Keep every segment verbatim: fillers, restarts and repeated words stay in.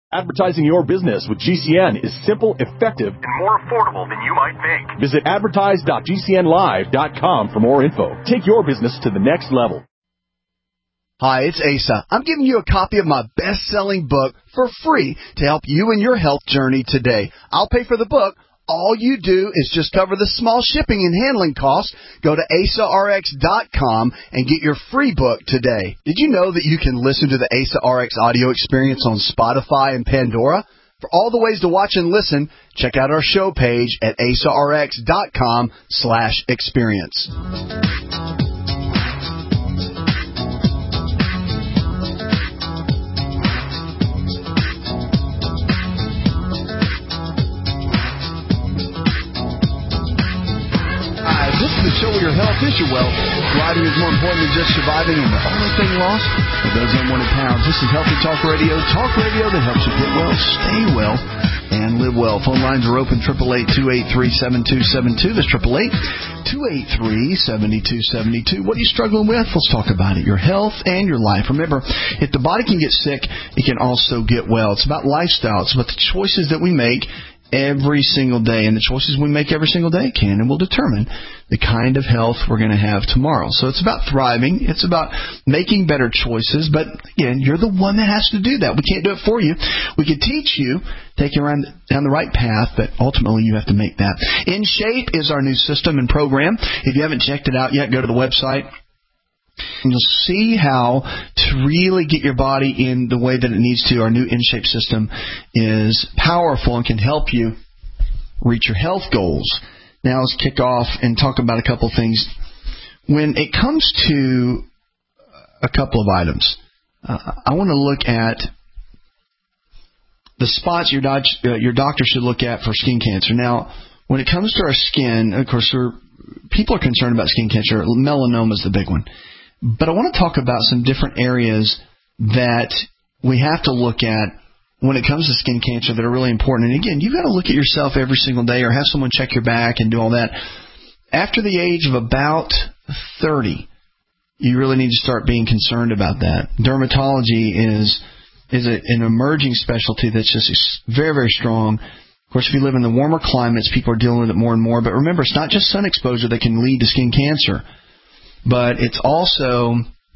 Advertising your business with G C N is simple, effective, and more affordable than you might think. Visit advertise dot g c n live dot com for more info. Take your business to the next level. Hi, it's Asa. I'm giving you a copy of my best-selling book for free to help you in your health journey today. I'll pay for the book. All you do is just cover the small shipping and handling costs. Go to asa r x dot com and get your free book today. Did you know that you can listen to the Asa R X audio experience on Spotify and Pandora? For all the ways to watch and listen, check out our show page at asa r x dot com slash experience. This is the show where your health is your wealth. Thriving is more important than just surviving, and the only thing lost are those unwanted pounds. This is Healthy Talk Radio, talk radio that helps you get well, stay well, and live well. Phone lines are open, eight eight eight, two eight three, seven two seven two. That's eight eight eight, two eight three, seven two seven two. What are you struggling with? Let's talk about it. Your health and your life. Remember, if the body can get sick, it can also get well. It's about lifestyle. It's about the choices that we make every single day, and the choices we make every single day can and will determine the kind of health we're going to have tomorrow. So it's about thriving. It's about making better choices, but again, you're the one that has to do that. We can't do it for you. We can teach you, take you around down the right path, but ultimately you have to make that. In Shape is our new system and program. If you haven't checked it out yet, go to the website. And you'll see how to really get your body in the way that it needs to. Our new InShape system is powerful and can help you reach your health goals. Now let's kick off and talk about a couple things. When it comes to a couple of items, uh, I want to look at the spots your, doc- uh, your doctor should look at for skin cancer. Now, when it comes to our skin, of course, we're, people are concerned about skin cancer. Melanoma is the big one. But I want to talk about some different areas that we have to look at when it comes to skin cancer that are really important. And again, you've got to look at yourself every single day or have someone check your back and do all that. After the age of about thirty, you really need to start being concerned about that. Dermatology is is a, an emerging specialty that's just very, very strong. Of course, if you live in the warmer climates, people are dealing with it more and more. But remember, it's not just sun exposure that can lead to skin cancer. But it's also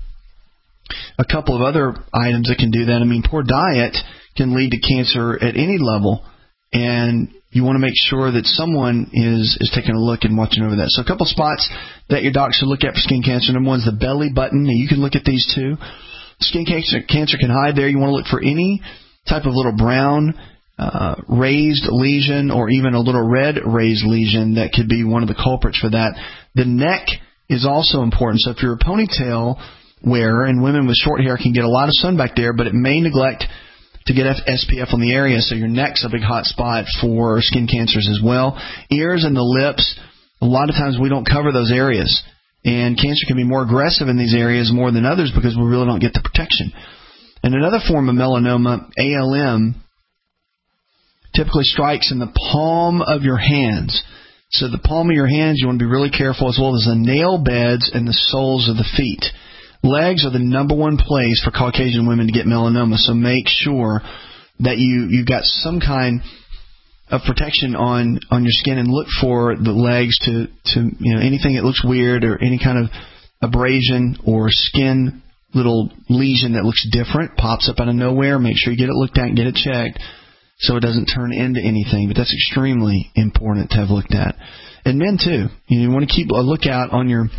a couple of other items that can do that. I mean, poor diet can lead to cancer at any level, and you want to make sure that someone is, is taking a look and watching over that. So a couple spots that your doc should look at for skin cancer. Number one is the belly button, and you can look at these too. Skin cancer, cancer can hide there. You want to look for any type of little brown uh, raised lesion or even a little red raised lesion that could be one of the culprits for that. The neck is also important. So if you're a ponytail wearer, and women with short hair can get a lot of sun back there, but it may neglect to get S P F on the area, so your neck's a big hot spot for skin cancers as well. Ears and the lips, a lot of times we don't cover those areas, and cancer can be more aggressive in these areas more than others because we really don't get the protection. And another form of melanoma, A L M, typically strikes in the palm of your hands. So the palm of your hands, you want to be really careful, as well as the nail beds and the soles of the feet. Legs are the number one place for Caucasian women to get melanoma, so make sure that you, you've got some kind of protection on, on your skin, and look for the legs to, to, you know, anything that looks weird or any kind of abrasion or skin little lesion that looks different, pops up out of nowhere. Make sure you get it looked at and get it checked so it doesn't turn into anything. But that's extremely important to have looked at. And men, too. You want to keep a lookout on your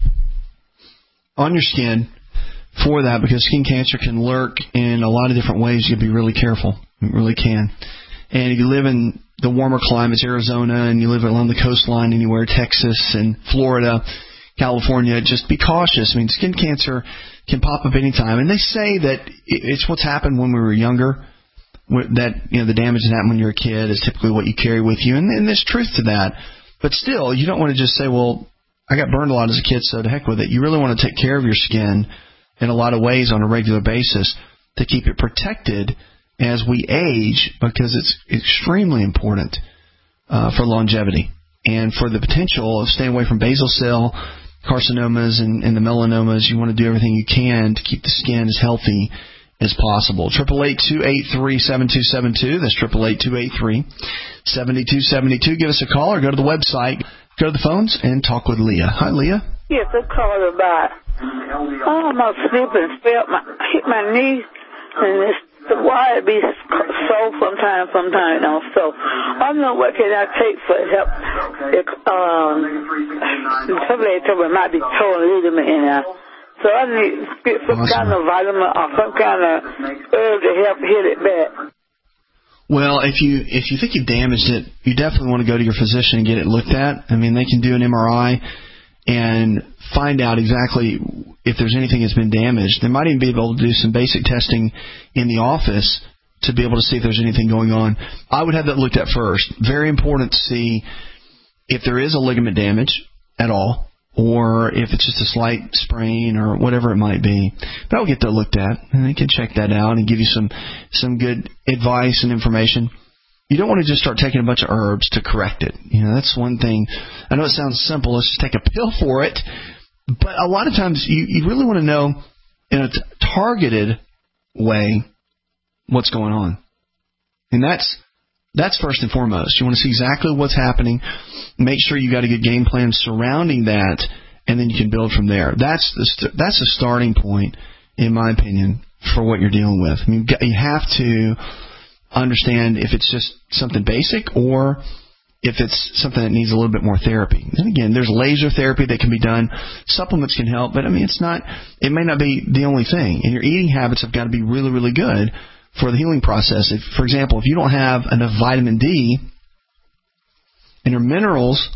on your skin for that, because skin cancer can lurk in a lot of different ways. You have to be really careful. It really can. And if you live in the warmer climates, Arizona, and you live along the coastline anywhere, Texas and Florida, California, just be cautious. I mean, skin cancer can pop up anytime. And they say that it's what's happened when we were younger, that, you know, the damage that happened when you're a kid is typically what you carry with you. And, and there's truth to that. But still, you don't want to just say, well, I got burned a lot as a kid, so to heck with it. You really want to take care of your skin in a lot of ways on a regular basis to keep it protected as we age, because it's extremely important uh, for longevity and for the potential of staying away from basal cell carcinomas and, and the melanomas. You want to do everything you can to keep the skin as healthy as possible. Triple eight two eight three seven two seven two. That's triple eight two eight three seven two seven two. Give us a call or go to the website, go to the phones, and talk with Leah. Hi, Leah. Yes, I called about. Oh, I'm slipping, felt my hit my knee, and it's, the wire be sore from time from time. You know, so I don't know what can I take for help. If, um, somebody told me it might be torn ligament in there. So I need to get some awesome. kind of vitamin or some kind of herb to help heal it back. Well, if you if you think you've damaged it, you definitely want to go to your physician and get it looked at. I mean, they can do an M R I and find out exactly if there's anything that's been damaged. They might even be able to do some basic testing in the office to be able to see if there's anything going on. I would have that looked at first. Very important to see if there is a ligament damage at all, or if it's just a slight sprain or whatever it might be. But I'll get that looked at, and they can check that out and give you some some good advice and information. You don't want to just start taking a bunch of herbs to correct it. You know, that's one thing. I know it sounds simple. Let's just take a pill for it. But a lot of times you, you really want to know in a t- targeted way what's going on. And that's That's first and foremost. You want to see exactly what's happening. Make sure you got a good game plan surrounding that, and then you can build from there. That's the st- that's a starting point, in my opinion, for what you're dealing with. I mean, you have to understand if it's just something basic or if it's something that needs a little bit more therapy. And again, there's laser therapy that can be done. Supplements can help, but I mean, it's not. It may not be the only thing. And your eating habits have got to be really, really good for the healing process. If, for example, if you don't have enough vitamin D and your minerals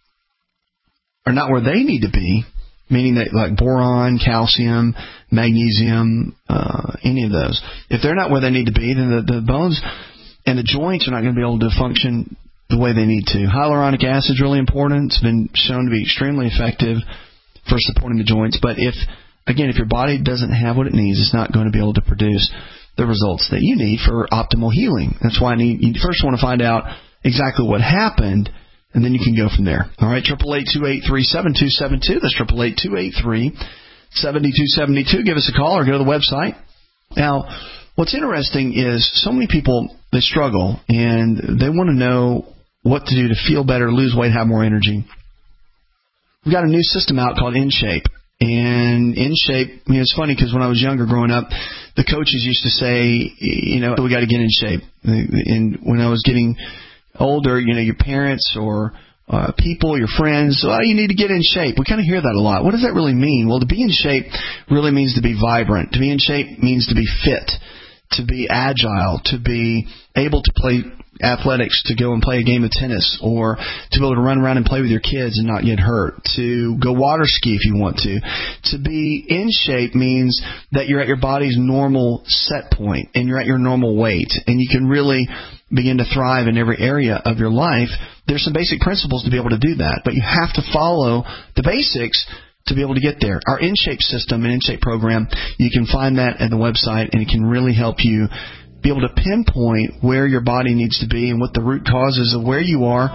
are not where they need to be, meaning that like boron, calcium, magnesium, uh, any of those, if they're not where they need to be, then the, the bones and the joints are not going to be able to function the way they need to. Hyaluronic acid is really important. It's been shown to be extremely effective for supporting the joints. But if, again, if your body doesn't have what it needs, it's not going to be able to produce the results that you need for optimal healing. That's why I need, you first want to find out exactly what happened, and then you can go from there. All right, triple eight two eight three seven two seven two. That's triple eight two eight three seven two seven two. Give us a call or go to the website. Now, what's interesting is so many people, they struggle, and they want to know what to do to feel better, lose weight, have more energy. We've got a new system out called InShape. And InShape, I mean, it's funny because when I was younger growing up, the coaches used to say, you know, we got to get in shape. And when I was getting older, you know, your parents or uh, people, your friends, oh, you need to get in shape. We kind of hear that a lot. What does that really mean? Well, to be in shape really means to be vibrant. To be in shape means to be fit, to be agile, to be able to play athletics, to go and play a game of tennis, or to be able to run around and play with your kids and not get hurt, to go water ski if you want to. To be in shape means that you're at your body's normal set point and you're at your normal weight, and you can really begin to thrive in every area of your life. There's some basic principles to be able to do that, but you have to follow the basics to be able to get there. Our InShape system and InShape program, you can find that at the website, and it can really help you be able to pinpoint where your body needs to be and what the root causes of where you are,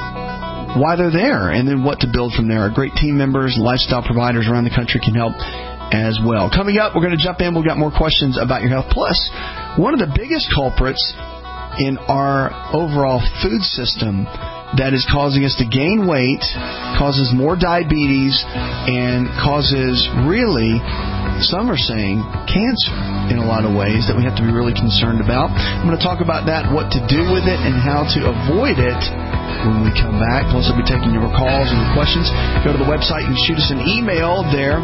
why they're there, and then what to build from there. Our great team members, lifestyle providers around the country can help as well. Coming up, we're going to jump in. We've got more questions about your health. Plus, one of the biggest culprits in our overall food system that is causing us to gain weight, causes more diabetes, and causes really, some are saying, cancer in a lot of ways that we have to be really concerned about. I'm going to talk about that, what to do with it, and how to avoid it when we come back. Plus, I'll be taking your calls and your questions. Go to the website and shoot us an email there.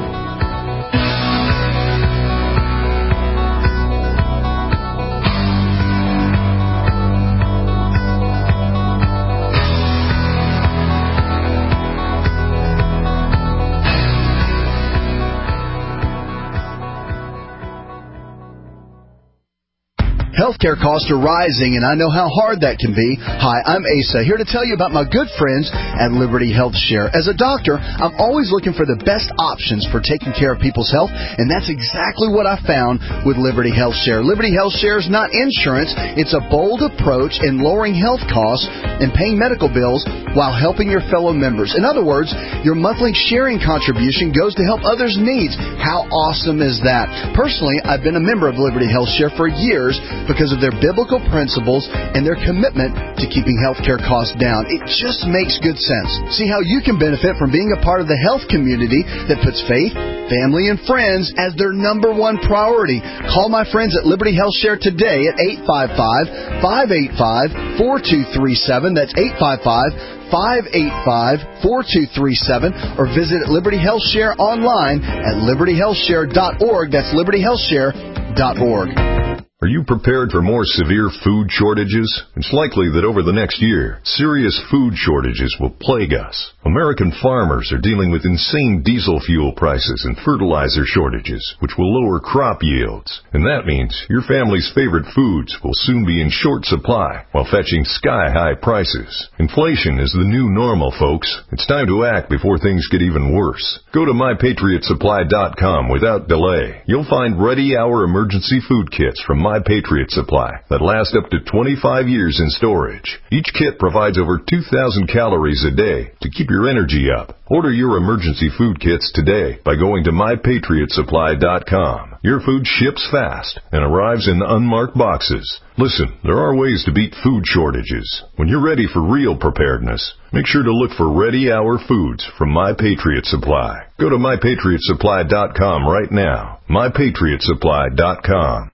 Healthcare costs are rising, and I know how hard that can be. Hi, I'm Asa, here to tell you about my good friends at Liberty Health Share. As a doctor, I'm always looking for the best options for taking care of people's health, and that's exactly what I found with Liberty Health Share. Liberty Health Share is not insurance. It's a bold approach in lowering health costs and paying medical bills while helping your fellow members. In other words, your monthly sharing contribution goes to help others' needs. How awesome is that? Personally, I've been a member of Liberty Health Share for years because of their biblical principles and their commitment to keeping healthcare costs down. It just makes good sense. See how you can benefit from being a part of the health community that puts faith, family, and friends as their number one priority. Call my friends at Liberty Health Share today at eight five five, five eight five, four two three seven. That's eight five five, five eight five, four two three seven, or visit Liberty Health Share online at liberty health share dot org. That's liberty health share dot org. Are you prepared for more severe food shortages? It's likely that over the next year, serious food shortages will plague us. American farmers are dealing with insane diesel fuel prices and fertilizer shortages, which will lower crop yields. And that means your family's favorite foods will soon be in short supply while fetching sky-high prices. Inflation is the new normal, folks. It's time to act before things get even worse. Go to my patriot supply dot com without delay. You'll find ready-hour emergency food kits from My Patriot Supply that last up to twenty-five years in storage. Each kit provides over two thousand calories a day to keep your energy up. Order your emergency food kits today by going to my patriot supply dot com. Your food ships fast and arrives in unmarked boxes. Listen, there are ways to beat food shortages. When you're ready for real preparedness, make sure to look for Ready Hour Foods from My Patriot Supply. Go to my patriot supply dot com right now. my patriot supply dot com.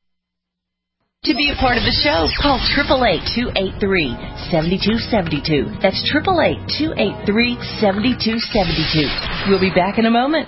To be a part of the show, call eight eight eight, two eight three, seven two seven two. That's eight eight eight, two eight three, seven two seven two. We'll be back in a moment.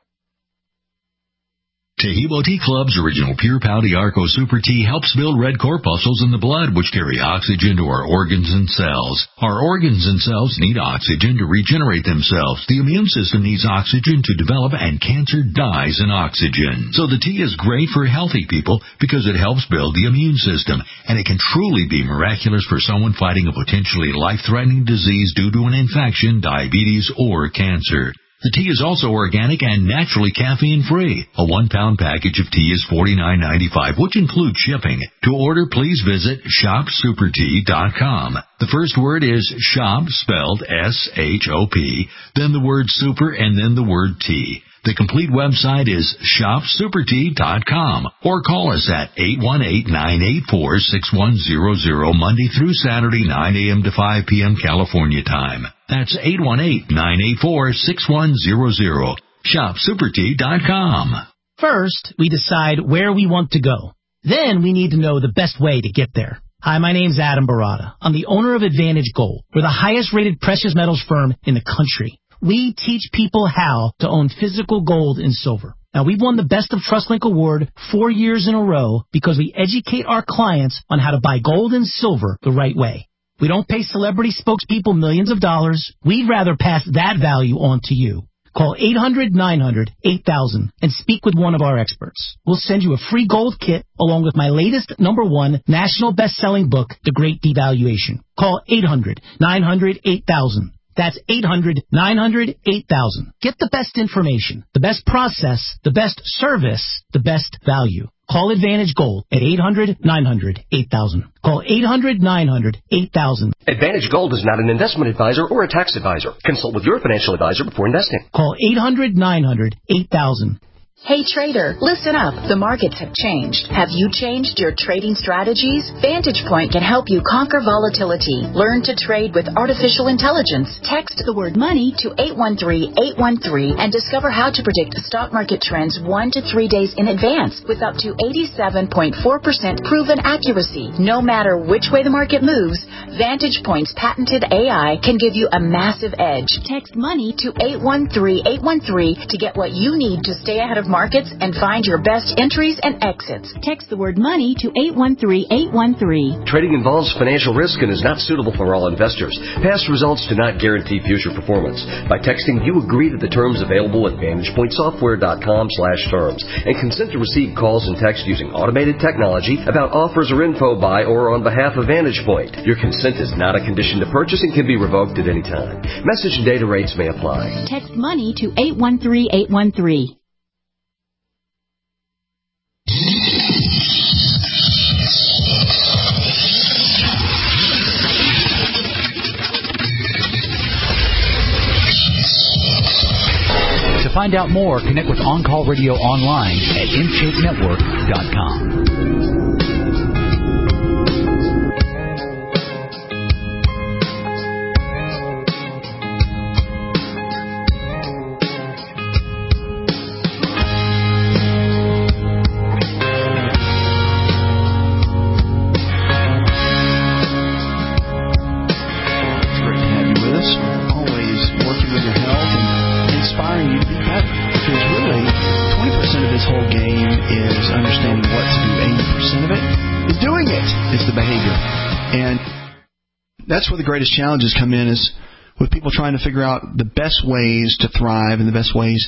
Taheebo Tea Club's original Pure Pau D'Arco Super Tea helps build red corpuscles in the blood, which carry oxygen to our organs and cells. Our organs and cells need oxygen to regenerate themselves. The immune system needs oxygen to develop, and cancer dies in oxygen. So the tea is great for healthy people because it helps build the immune system, and it can truly be miraculous for someone fighting a potentially life-threatening disease due to an infection, diabetes, or cancer. The tea is also organic and naturally caffeine-free. A one-pound package of tea is forty-nine ninety-five, which includes shipping. To order, please visit shop super tea dot com. The first word is shop, spelled S H O P, then the word super, and then the word tea. The complete website is shop super tea dot com, or call us at eight one eight, nine eight four, six one zero zero, Monday through Saturday, nine a.m. to five p.m. California time. That's eight one eight, nine eight four, six one zero zero. shop super tea dot com. First, we decide where we want to go. Then we need to know the best way to get there. Hi, my name's Adam Barada. I'm the owner of Advantage Gold. We're the highest-rated precious metals firm in the country. We teach people how to own physical gold and silver. Now, we've won the Best of TrustLink Award four years in a row because we educate our clients on how to buy gold and silver the right way. We don't pay celebrity spokespeople millions of dollars. We'd rather pass that value on to you. Call eight hundred, nine hundred, eight thousand and speak with one of our experts. We'll send you a free gold kit along with my latest number one national best-selling book, The Great Devaluation. Call eight hundred, nine hundred, eight thousand. That's eight hundred, nine hundred, eight thousand. Get the best information, the best process, the best service, the best value. Call Advantage Gold at eight hundred, nine hundred, eight thousand. Call eight hundred, nine hundred, eight thousand. Advantage Gold is not an investment advisor or a tax advisor. Consult with your financial advisor before investing. Call eight hundred, nine hundred, eight thousand. Hey trader, listen up. The markets have changed. Have you changed your trading strategies? Vantage Point can help you conquer volatility. Learn to trade with artificial intelligence. Text the word money to eight one three, eight one three and discover how to predict stock market trends one to three days in advance with up to eighty-seven point four percent proven accuracy. No matter which way the market moves, Vantage Point's patented A I can give you a massive edge. Text MONEY to eight one three eight one three to get what you need to stay ahead of markets and find your best entries and exits. Text the word MONEY to eight one three eight one three. Trading involves financial risk and is not suitable for all investors. Past results do not guarantee future performance. By texting, you agree to the terms available at vantage point software dot com slash terms and consent to receive calls and text using automated technology about offers or info by or on behalf of Vantage Point. Your consent is not a condition to purchase and can be revoked at any time. Message and data rates may apply. Text MONEY to eight one three eight one three. To find out more, connect with On Call Radio online at in shape network dot com. That's where the greatest challenges come in, is with people trying to figure out the best ways to thrive and the best ways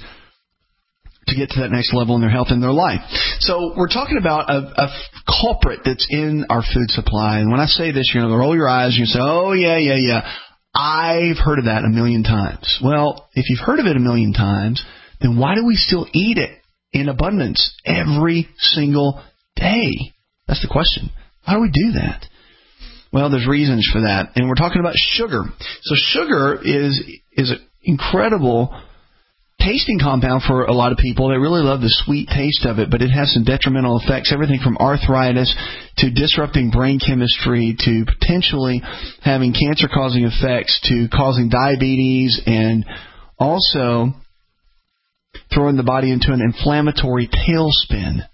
to get to that next level in their health and their life. So we're talking about a, a culprit that's in our food supply. And when I say this, you're going to roll your eyes and you say, oh, yeah, yeah, yeah, I've heard of that a million times. Well, if you've heard of it a million times, then why do we still eat it in abundance every single day? That's the question. Why do we do that? Well, there's reasons for that, and we're talking about sugar. So sugar is is an incredible tasting compound for a lot of people. They really love the sweet taste of it, but it has some detrimental effects, everything from arthritis to disrupting brain chemistry to potentially having cancer-causing effects to causing diabetes and also throwing the body into an inflammatory tailspin.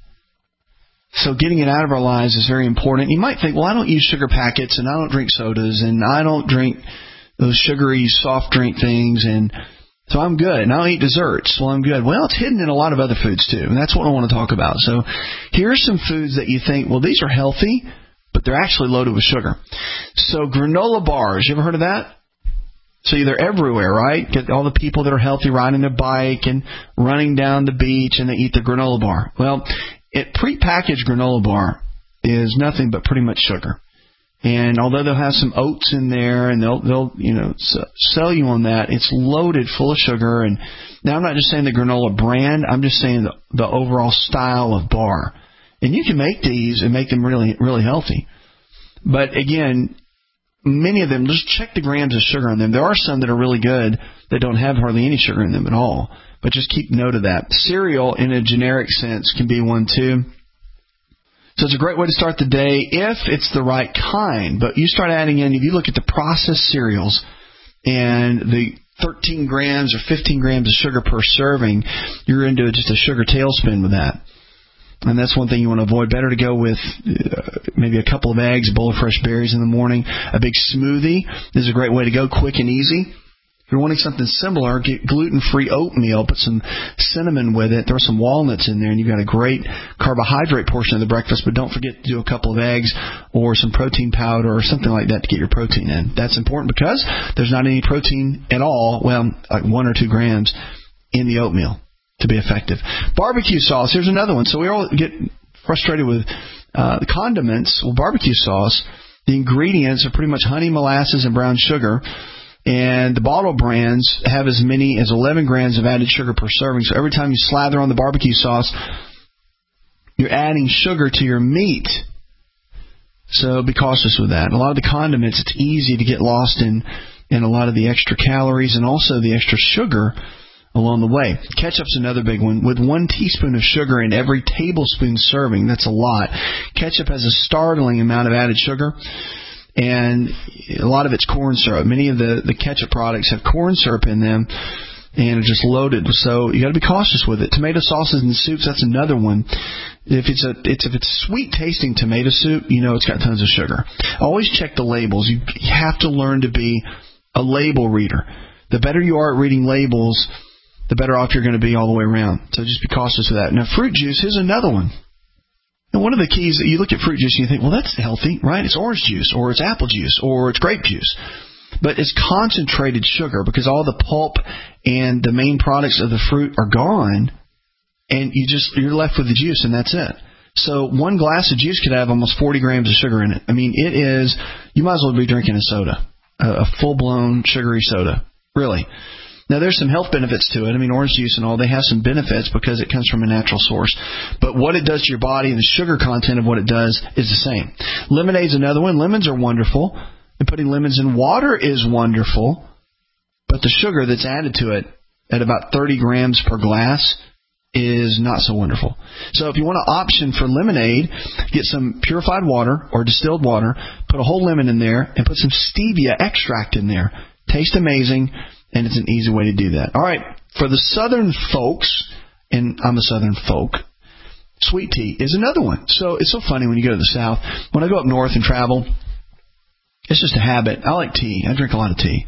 So getting it out of our lives is very important. You might think, well, I don't use sugar packets, and I don't drink sodas, and I don't drink those sugary soft drink things, and so I'm good. And I don't eat desserts. Well, I'm good. Well, it's hidden in a lot of other foods, too, and that's what I want to talk about. So here are some foods that you think, well, these are healthy, but they're actually loaded with sugar. So granola bars, you ever heard of that? So they're everywhere, right? Get all the people that are healthy riding their bike and running down the beach, and they eat the granola bar. Well, it prepackaged granola bar is nothing but pretty much sugar. And although they'll have some oats in there and they'll they'll you know sell you on that, it's loaded full of sugar. And now I'm not just saying the granola brand, I'm just saying the, the overall style of bar. And you can make these and make them really really healthy. But again, many of them, just check the grams of sugar in them. There are some that are really good that don't have hardly any sugar in them at all. But just keep note of that. Cereal, in a generic sense, can be one, too. So it's a great way to start the day if it's the right kind. But you start adding in, if you look at the processed cereals and the thirteen grams or fifteen grams of sugar per serving, you're into just a sugar tailspin with that. And that's one thing you want to avoid. Better to go with uh, maybe a couple of eggs, a bowl of fresh berries in the morning. A big smoothie is a great way to go, quick and easy. If you're wanting something similar, get gluten-free oatmeal, put some cinnamon with it, throw some walnuts in there, and you've got a great carbohydrate portion of the breakfast, but don't forget to do a couple of eggs or some protein powder or something like that to get your protein in. That's important because there's not any protein at all, well, like one or two grams in the oatmeal to be effective. Barbecue sauce, here's another one. So we all get frustrated with uh, the condiments. Well, barbecue sauce, the ingredients are pretty much honey, molasses, and brown sugar. And the bottle brands have as many as eleven grams of added sugar per serving. So every time you slather on the barbecue sauce, you're adding sugar to your meat. So be cautious with that. A lot of the condiments, it's easy to get lost in, in a lot of the extra calories and also the extra sugar along the way. Ketchup's another big one. With one teaspoon of sugar in every tablespoon serving, that's a lot. Ketchup has a startling amount of added sugar. And a lot of it's corn syrup. Many of the, the ketchup products have corn syrup in them. and just loaded. So you got to be cautious with it. Tomato sauces and soups, that's another one. If it's a it's if it's sweet tasting tomato soup, you know it's got tons of sugar. Always check the labels. You, you have to learn to be a label reader. The better you are at reading labels, the better off you're going to be all the way around. So just be cautious of that. Now, fruit juice, here's another one. And one of the keys that you look at fruit juice and you think, well, that's healthy, right? It's orange juice, or it's apple juice, or it's grape juice. But it's concentrated sugar because all the pulp and the main products of the fruit are gone, and you just you're left with the juice, and that's it. So one glass of juice could have almost forty grams of sugar in it. I mean, it is, you might as well be drinking a soda, a, a full-blown sugary soda, really. Now, there's some health benefits to it. I mean, orange juice and all, they have some benefits because it comes from a natural source. But what it does to your body and the sugar content of what it does is the same. Lemonade's another one. Lemons are wonderful. And putting lemons in water is wonderful. But the sugar that's added to it at about thirty grams per glass is not so wonderful. So if you want an option for lemonade, get some purified water or distilled water, put a whole lemon in there, and put some stevia extract in there. Tastes amazing. And it's an easy way to do that. All right, for the southern folks, and I'm a southern folk, sweet tea is another one. So it's so funny when you go to the south. When I go up north and travel, it's just a habit. I like tea. I drink a lot of tea.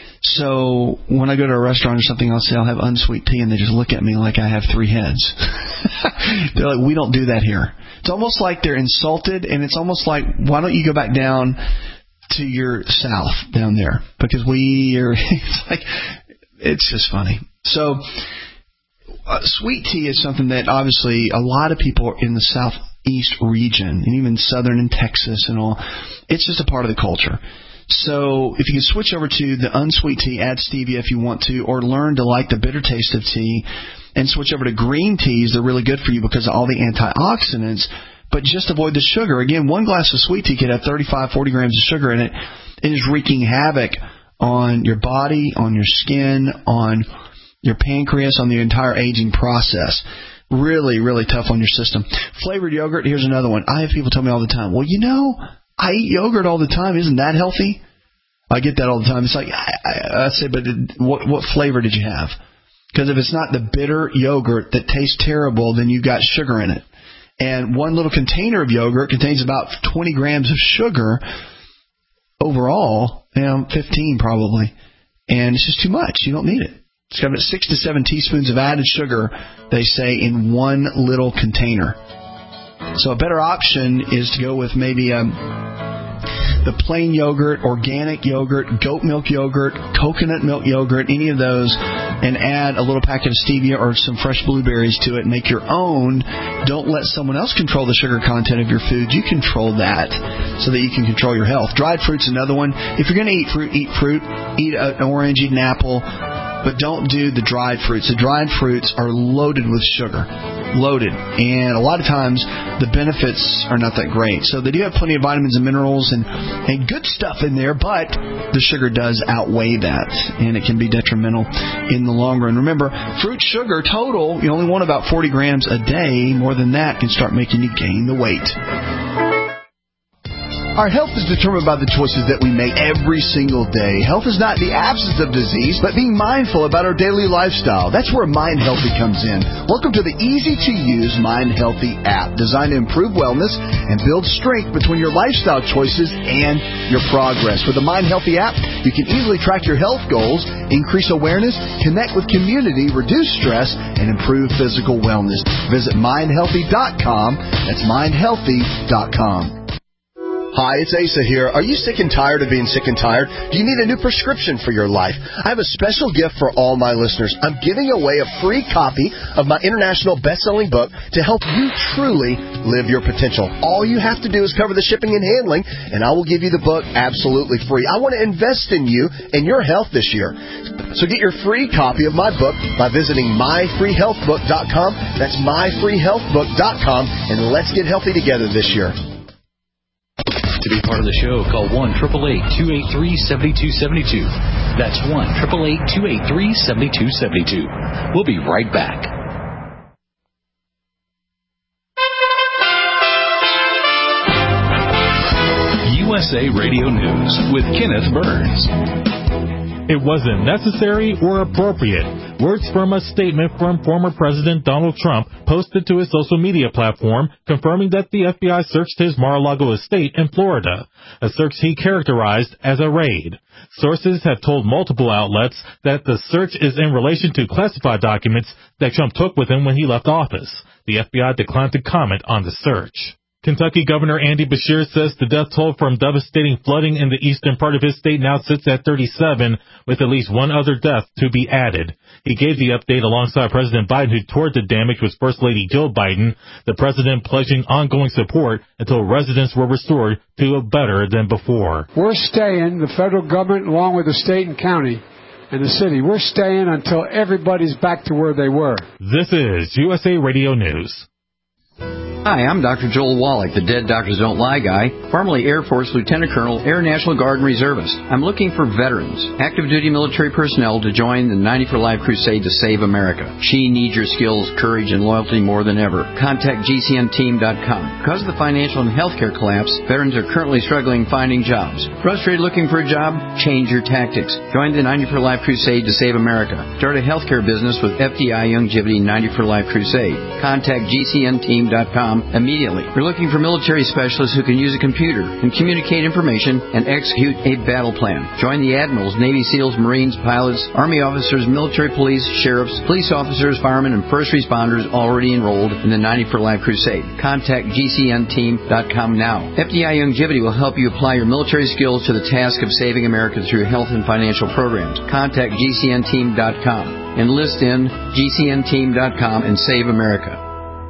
So when I go to a restaurant or something, I'll say I'll have unsweet tea, and they just look at me like I have three heads. They're like, we don't do that here. It's almost like they're insulted, and it's almost like, why don't you go back down to your south down there, because we are, it's like, it's just funny. So uh, sweet tea is something that obviously a lot of people in the southeast region, and even southern in Texas and all, it's just a part of the culture. So if you can switch over to the unsweet tea, add stevia if you want to, or learn to like the bitter taste of tea, and switch over to green teas, they're really good for you because of all the antioxidants. But just avoid the sugar. Again, one glass of sweet tea could have thirty-five, forty grams of sugar in it. It is wreaking havoc on your body, on your skin, on your pancreas, on the entire aging process. Really, really tough on your system. Flavored yogurt, here's another one. I have people tell me all the time, well, you know, I eat yogurt all the time. Isn't that healthy? I get that all the time. It's like, I, I, I say, but it, what, what flavor did you have? Because if it's not the bitter yogurt that tastes terrible, then you've got sugar in it. And one little container of yogurt contains about twenty grams of sugar overall, you know, fifteen probably. And it's just too much. You don't need it. It's got about six to seven teaspoons of added sugar, they say, in one little container. So a better option is to go with maybe um, the plain yogurt, organic yogurt, goat milk yogurt, coconut milk yogurt, any of those, and add a little packet of stevia or some fresh blueberries to it. Make your own. Don't let someone else control the sugar content of your food. You control that so that you can control your health. Dried fruit's another one. If you're going to eat fruit, eat fruit. Eat an orange, eat an apple. But don't do the dried fruits. The dried fruits are loaded with sugar. Loaded. And a lot of times the benefits are not that great. So they do have plenty of vitamins and minerals and, and good stuff in there, but the sugar does outweigh that, and it can be detrimental in the long run. Remember, fruit sugar total, you only want about forty grams a day. More than that can start making you gain the weight. Our health is determined by the choices that we make every single day. Health is not the absence of disease, but being mindful about our daily lifestyle. That's where Mind Healthy comes in. Welcome to the easy-to-use Mind Healthy app, designed to improve wellness and build strength between your lifestyle choices and your progress. With the Mind Healthy app, you can easily track your health goals, increase awareness, connect with community, reduce stress, and improve physical wellness. Visit mind healthy dot com. That's mind healthy dot com. Hi, it's Asa here. Are you sick and tired of being sick and tired? Do you need a new prescription for your life? I have a special gift for all my listeners. I'm giving away a free copy of my international best-selling book to help you truly live your potential. All you have to do is cover the shipping and handling, and I will give you the book absolutely free. I want to invest in you and your health this year. So get your free copy of my book by visiting my free health book dot com. That's my free health book dot com, and let's get healthy together this year. To be part of the show, call one eight eight eight, two eight three, seven two seven two. That's one eight eight eight, two eight three, seven two seven two. We'll be right back. U S A Radio News with Kenneth Burns. It wasn't necessary or appropriate, Words from a statement from former President Donald Trump posted to his social media platform confirming that the F B I searched his Mar-a-Lago estate in Florida, a search he characterized as a raid. Sources have told multiple outlets that the search is in relation to classified documents that Trump took with him when he left office. The F B I declined to comment on the search. Kentucky Governor Andy Beshear says the death toll from devastating flooding in the eastern part of his state now sits at thirty-seven, with at least one other death to be added. He gave the update alongside President Biden, who toured the damage with First Lady Jill Biden, the president pledging ongoing support until residents were restored to a better than before. We're staying, the federal government, along with the state and county and the city, we're staying until everybody's back to where they were. This is U S A Radio News. Hi, I'm Doctor Joel Wallach, the Dead Doctors Don't Lie guy, formerly Air Force Lieutenant Colonel, Air National Guard and Reservist. I'm looking for veterans, active duty military personnel to join the ninety for Life crusade to save America. She needs your skills, courage, and loyalty more than ever. Contact G C N team dot com. Because of the financial and healthcare collapse, veterans are currently struggling finding jobs. Frustrated looking for a job? Change your tactics. Join the ninety for Life crusade to save America. Start a healthcare business with F D I Youngevity ninety for Life crusade. Contact G C N team dot com immediately. We're looking for military specialists who can use a computer and communicate information and execute a battle plan. Join the admirals, Navy SEALs, Marines, pilots, Army officers, military police, sheriffs, police officers, firemen, and first responders already enrolled in the ninety for Life crusade. Contact G C N team dot com now. F D I Youngevity will help you apply your military skills to the task of saving America through health and financial programs. Contact G C N team dot com. Enlist in G C N team dot com and save America.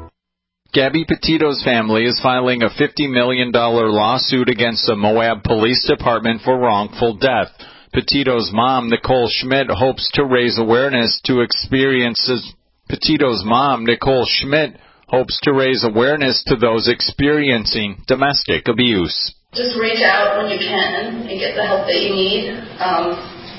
Gabby Petito's family is filing a fifty million dollars lawsuit against the Moab Police Department for wrongful death. Petito's mom, Nicole Schmidt, hopes to raise awareness to experiences. Petito's mom, Nicole Schmidt, hopes to raise awareness to those experiencing domestic abuse. Just reach out when you can and get the help that you need. Um,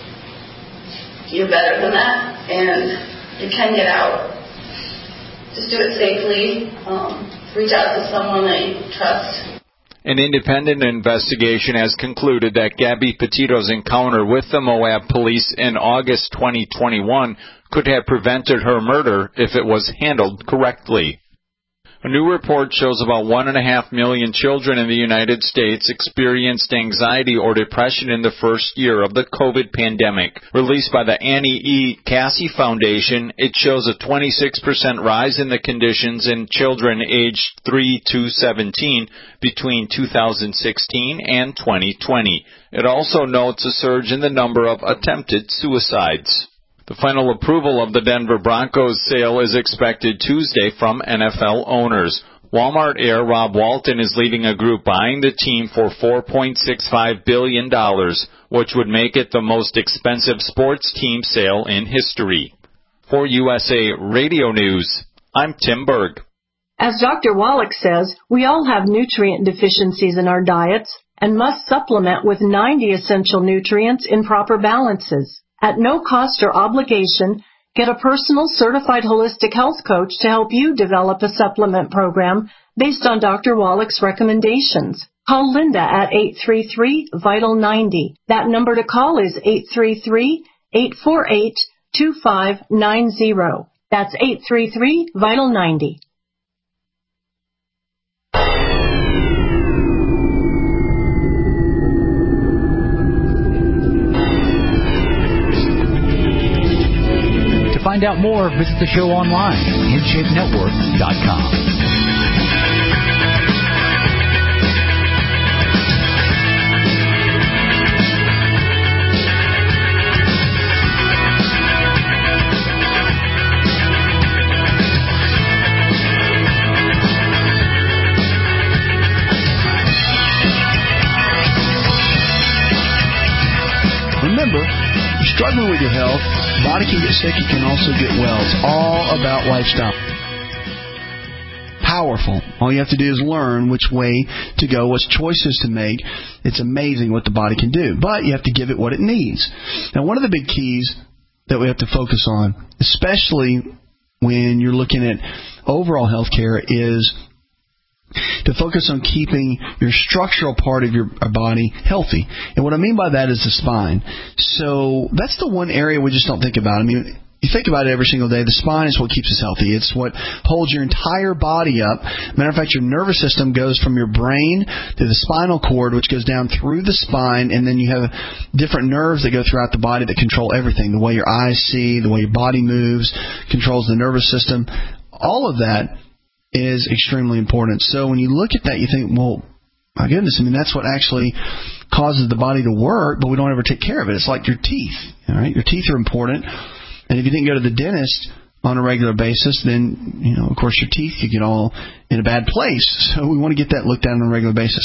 you're better than that, and you can get out. Just do it safely. Um, reach out to someone that you trust. An independent investigation has concluded that Gabby Petito's encounter with the Moab police in August twenty twenty-one could have prevented her murder if it was handled correctly. A new report shows about one and a half million children in the United States experienced anxiety or depression in the first year of the COVID pandemic. Released by the Annie E. Cassie Foundation, it shows a twenty-six percent rise in the conditions in children aged three to seventeen between two thousand sixteen and twenty twenty. It also notes a surge in the number of attempted suicides. The final approval of the Denver Broncos sale is expected Tuesday from N F L owners. Walmart heir Rob Walton is leading a group buying the team for four point six five billion dollars, which would make it the most expensive sports team sale in history. For U S A Radio News, I'm Tim Berg. As Doctor Wallach says, we all have nutrient deficiencies in our diets and must supplement with ninety essential nutrients in proper balances. At no cost or obligation, get a personal certified holistic health coach to help you develop a supplement program based on Doctor Wallach's recommendations. Call Linda at eight three three, vital ninety. That number to call is eight three three, eight four eight, two five nine zero. That's eight three three, vital ninety. To find out more, visit the show online, in shape network dot com. Remember, you're struggling with your health, body can get sick, it can also get well. It's all about lifestyle. Powerful. All you have to do is learn which way to go, what choices to make. It's amazing what the body can do, but you have to give it what it needs. Now, one of the big keys that we have to focus on, especially when you're looking at overall health care, is to focus on keeping your structural part of your body healthy. And what I mean by that is the spine. So that's the one area we just don't think about. I mean, You think about it every single day. The spine is what keeps us healthy. It's what holds your entire body up. Matter of fact, your nervous system goes from your brain to the spinal cord, which goes down through the spine, and then you have different nerves that go throughout the body that control everything. The way your eyes see, the way your body moves, controls the nervous system. All of that is extremely important. So when you look at that, you think, well, my goodness, I mean, that's what actually causes the body to work, but we don't ever take care of it. It's like your teeth. All right? Your teeth are important. And if you didn't go to the dentist on a regular basis, then, you know, of course, your teeth could get all in a bad place. So we want to get that looked at on a regular basis.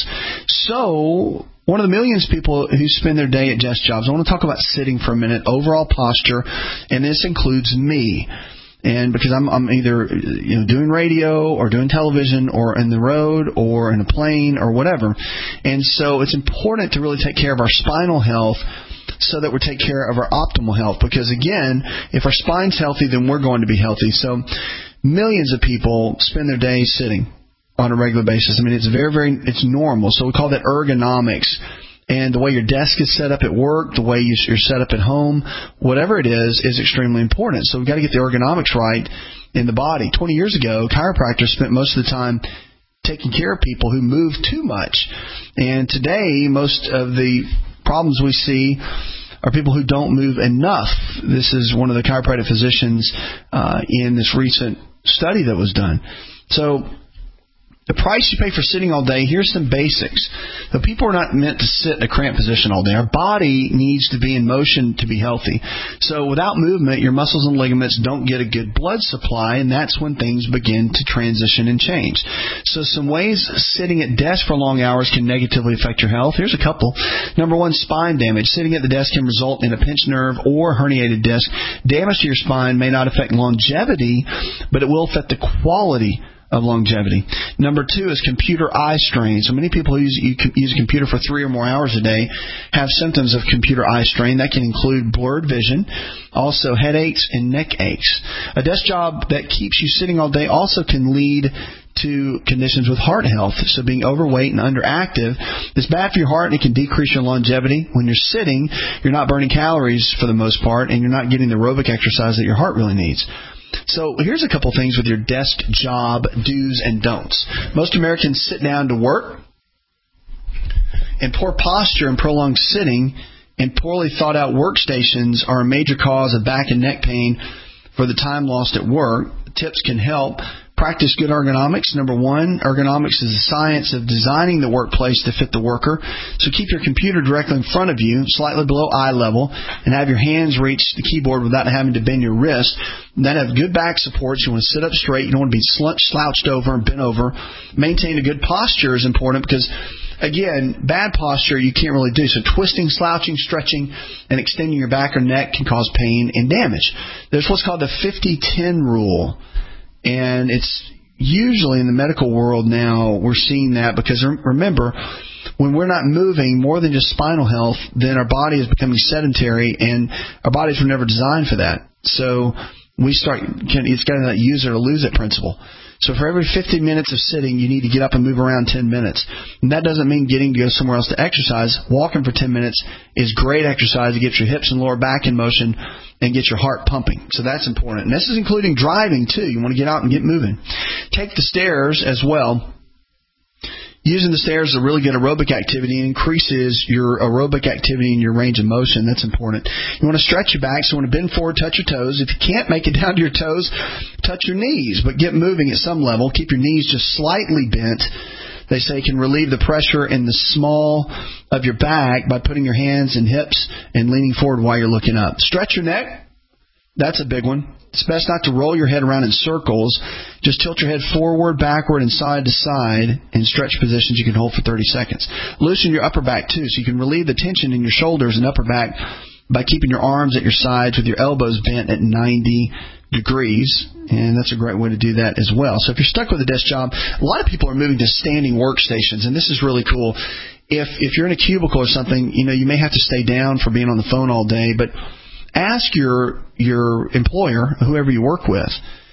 So one of the millions of people who spend their day at desk jobs, I want to talk about sitting for a minute, overall posture, and this includes me. And because I'm, I'm either, you know, doing radio or doing television or in the road or in a plane or whatever. And so it's important to really take care of our spinal health so that we take care of our optimal health. Because, again, if our spine's healthy, then we're going to be healthy. So millions of people spend their day sitting on a regular basis. I mean, it's very, very, it's normal. So we call that ergonomics. And the way your desk is set up at work, the way you're set up at home, whatever it is, is extremely important. So we've got to get the ergonomics right in the body. twenty years ago, chiropractors spent most of the time taking care of people who move too much. And today, most of the problems we see are people who don't move enough. This is one of the chiropractic physicians uh, in this recent study that was done. So the price you pay for sitting all day, here's some basics. The people are not meant to sit in a cramped position all day. Our body needs to be in motion to be healthy. So without movement, your muscles and ligaments don't get a good blood supply, and that's when things begin to transition and change. So some ways sitting at desk for long hours can negatively affect your health. Here's a couple. Number one, spine damage. Sitting at the desk can result in a pinched nerve or herniated disc. Damage to your spine may not affect longevity, but it will affect the quality of longevity. Number two is computer eye strain. So many people who use, use a computer for three or more hours a day have symptoms of computer eye strain. That can include blurred vision, also headaches and neck aches. A desk job that keeps you sitting all day also can lead to conditions with heart health. So being overweight and underactive is bad for your heart, and it can decrease your longevity. When you're sitting, you're not burning calories for the most part, and you're not getting the aerobic exercise that your heart really needs. So here's a couple things with your desk job do's and don'ts. Most Americans sit down to work, and poor posture and prolonged sitting and poorly thought out workstations are a major cause of back and neck pain for the time lost at work. Tips can help. Practice good ergonomics. Number one, ergonomics is the science of designing the workplace to fit the worker. So keep your computer directly in front of you, slightly below eye level, and have your hands reach the keyboard without having to bend your wrist. Then have good back supports. You want to sit up straight. You don't want to be slouched over and bent over. Maintain a good posture is important because, again, bad posture you can't really do. So twisting, slouching, stretching, and extending your back or neck can cause pain and damage. There's what's called the fifty ten rule. And it's usually in the medical world now we're seeing that because, remember, when we're not moving more than just spinal health, then our body is becoming sedentary, and our bodies were never designed for that. So we start, it's kind of that use it or lose it principle. So for every fifty minutes of sitting, you need to get up and move around ten minutes. And that doesn't mean getting to go somewhere else to exercise. Walking for ten minutes is great exercise to get your hips and lower back in motion and get your heart pumping. So that's important. And this is including driving, too. You want to get out and get moving. Take the stairs as well. Using the stairs is a really good aerobic activity and increases your aerobic activity and your range of motion. That's important. You want to stretch your back, so you want to bend forward, touch your toes. If you can't make it down to your toes, touch your knees, but get moving at some level. Keep your knees just slightly bent. They say can relieve the pressure in the small of your back by putting your hands and hips and leaning forward while you're looking up. Stretch your neck. That's a big one. It's best not to roll your head around in circles. Just tilt your head forward, backward, and side to side in stretch positions you can hold for thirty seconds. Loosen your upper back, too, so you can relieve the tension in your shoulders and upper back by keeping your arms at your sides with your elbows bent at ninety degrees. And that's a great way to do that as well. So if you're stuck with a desk job, a lot of people are moving to standing workstations, and this is really cool. If, if you're in a cubicle or something, you know, you may have to stay down for being on the phone all day, but ask your your employer, whoever you work with,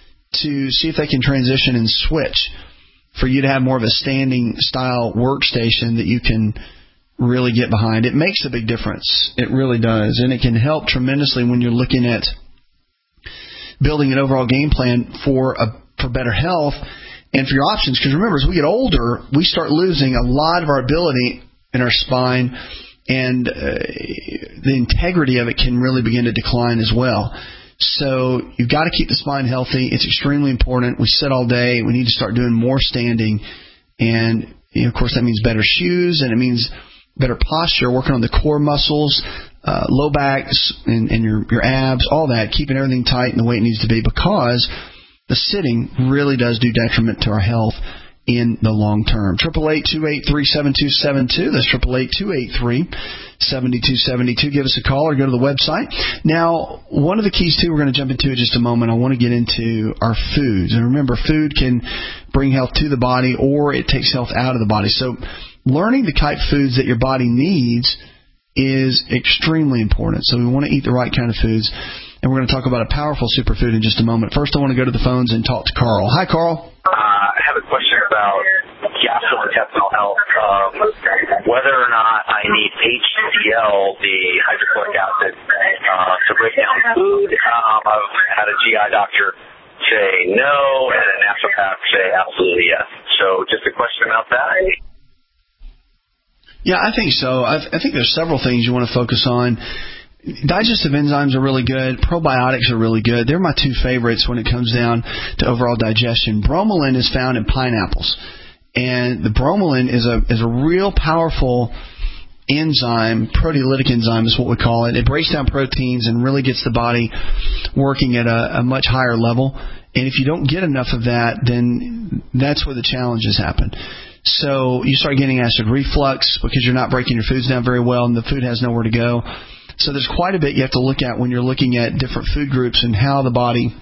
to see if they can transition and switch for you to have more of a standing style workstation that you can really get behind. It makes a big difference. It really does. And it can help tremendously when you're looking at building an overall game plan for a, for better health and for your options. Because remember, as we get older, we start losing a lot of our ability in our spine, and uh, the integrity of it can really begin to decline as well. So you've got to keep the spine healthy. It's extremely important. We sit all day. We need to start doing more standing. And, you know, of course, that means better shoes, and it means better posture, working on the core muscles, uh, low backs, and, and your, your abs, all that, keeping everything tight and the way it needs to be, because the sitting really does do detriment to our health in the long term. eight eight eight, two eight three, seven two seven two. That's eight eight eight, two eight three, seven two seven two. Give us a call or go to the website. Now, one of the keys, too, we're going to jump into in just a moment. I want to get into our foods. And remember, food can bring health to the body, or it takes health out of the body. So learning the type of foods that your body needs is extremely important. So we want to eat the right kind of foods. And we're going to talk about a powerful superfood in just a moment. First, I want to go to the phones and talk to Carl. Hi, Carl. Uh, I have a question about gastrointestinal health. Um, whether or not I need H C L, the hydrochloric acid, uh, to break down food. Um, I've had a G I doctor say no, and a naturopath say absolutely yes. So just a question about that. Yeah, I think so. I, I think there's several things you want to focus on. Digestive enzymes are really good. Probiotics are really good. They're my two favorites when it comes down to overall digestion. Bromelain is found in pineapples, and the bromelain is a is a real powerful enzyme, proteolytic enzyme is what we call it. It breaks down proteins and really gets the body working at a, a much higher level. And if you don't get enough of that, then that's where the challenges happen. So you start getting acid reflux because you're not breaking your foods down very well, and the food has nowhere to go. So there's quite a bit you have to look at when you're looking at different food groups and how the body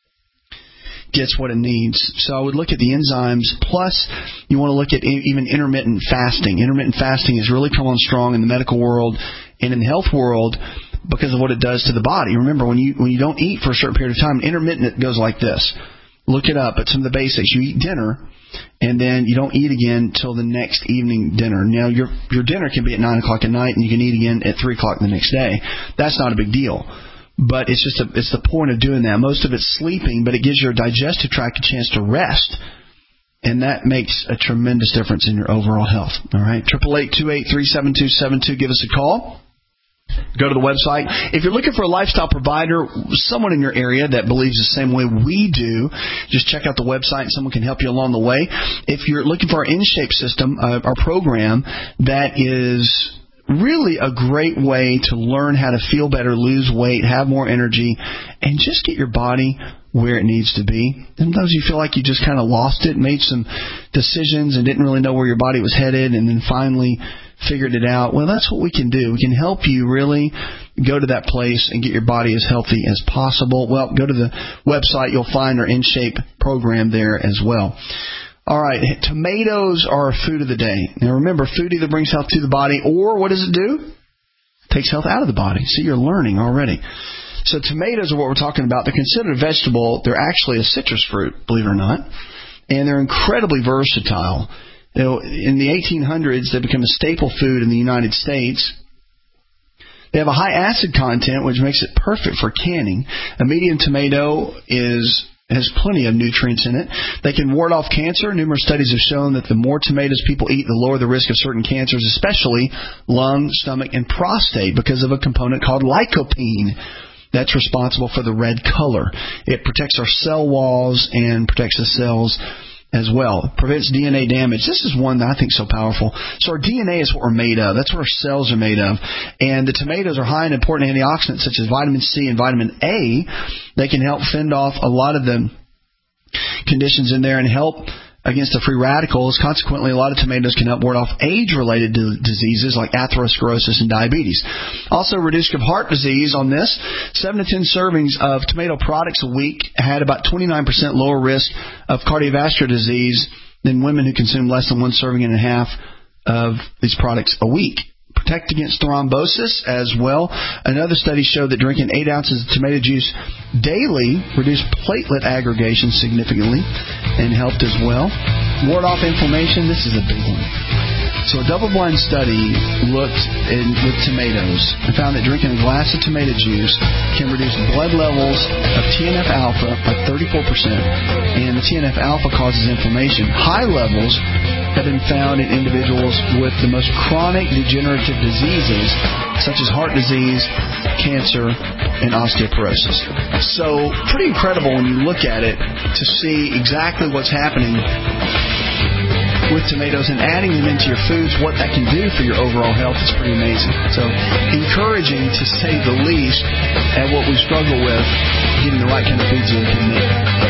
gets what it needs. So I would look at the enzymes, plus you want to look at even intermittent fasting. Intermittent fasting has really come on strong in the medical world and in the health world because of what it does to the body. Remember, when you when you don't eat for a certain period of time, intermittent, it goes like this. Look it up. It's some of the basics. You eat dinner, and then you don't eat again till the next evening dinner. Now, your your dinner can be at nine o'clock at night, and you can eat again at three o'clock the next day. That's not a big deal. But it's just a, it's the point of doing that. Most of it's sleeping, but it gives your digestive tract a chance to rest, and that makes a tremendous difference in your overall health. All right, triple eight two eight three seven two seven two. Give us a call. Go to the website. If you're looking for a lifestyle provider, someone in your area that believes the same way we do, just check out the website and someone can help you along the way. If you're looking for our InShape system, uh, our program, that is really a great way to learn how to feel better, lose weight, have more energy, and just get your body where it needs to be. Sometimes you feel like you just kind of lost it, made some decisions and didn't really know where your body was headed, and then finally figured it out. Well, that's what we can do. We can help you really go to that place and get your body as healthy as possible. Well, go to the website. You'll find our InShape program there as well. All right, tomatoes are a food of the day. Now, remember, food either brings health to the body, or what does it do? It takes health out of the body. See, you're learning already. So tomatoes are what we're talking about. They're considered a vegetable. They're actually a citrus fruit, believe it or not. And they're incredibly versatile. You know, in the eighteen hundreds, they become a staple food in the United States. They have a high acid content, which makes it perfect for canning. A medium tomato is has plenty of nutrients in it. They can ward off cancer. Numerous studies have shown that the more tomatoes people eat, the lower the risk of certain cancers, especially lung, stomach, and prostate, because of a component called lycopene that's responsible for the red color. It protects our cell walls and protects the cells as well. It prevents D N A damage. This is one that I think is so powerful. So our D N A is what we're made of. That's what our cells are made of. And the tomatoes are high in important antioxidants such as vitamin C and vitamin A. They can help fend off a lot of the conditions in there and help against the free radicals. Consequently, a lot of tomatoes can help ward off age-related diseases like atherosclerosis and diabetes. Also, reduce risk of heart disease on this. seven to ten servings of tomato products a week had about twenty-nine percent lower risk of cardiovascular disease than women who consume less than one serving and a half of these products a week. Protect against thrombosis as well. Another study showed that drinking eight ounces of tomato juice daily reduced platelet aggregation significantly and helped as well. Ward off inflammation. This is a big one. So a double-blind study looked in, with tomatoes and found that drinking a glass of tomato juice can reduce blood levels of T N F alpha by thirty-four percent, and the T N F alpha causes inflammation. High levels have been found in individuals with the most chronic degenerative diseases, such as heart disease, cancer, and osteoporosis. So pretty incredible when you look at it to see exactly what's happening with tomatoes and adding them into your foods, what that can do for your overall health is pretty amazing. So encouraging, to say the least, at what we struggle with, getting the right kind of foods in can make.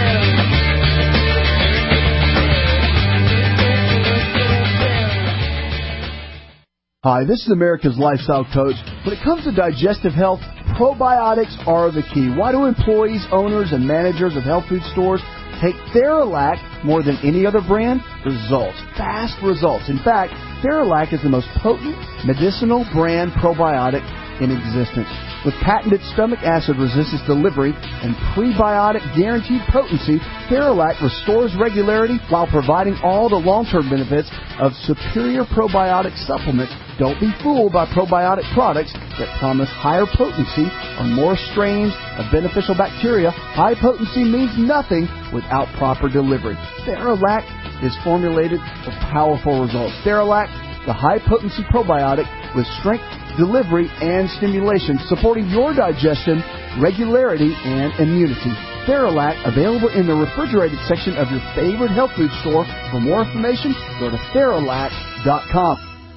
Hi, this is America's Lifestyle Coach. When it comes to digestive health, probiotics are the key. Why do employees, owners, and managers of health food stores take Theralac more than any other brand? Results. Fast results. In fact, Theralac is the most potent medicinal brand probiotic in existence. With patented stomach acid resistance delivery and prebiotic guaranteed potency, Theralac restores regularity while providing all the long-term benefits of superior probiotic supplements. Don't be fooled by probiotic products that promise higher potency or more strains of beneficial bacteria. High potency means nothing without proper delivery. Theralac is formulated for powerful results. Theralac, the high-potency probiotic with strength, delivery, and stimulation, supporting your digestion, regularity, and immunity. Theralac, available in the refrigerated section of your favorite health food store. For more information, go to Theralac dot com.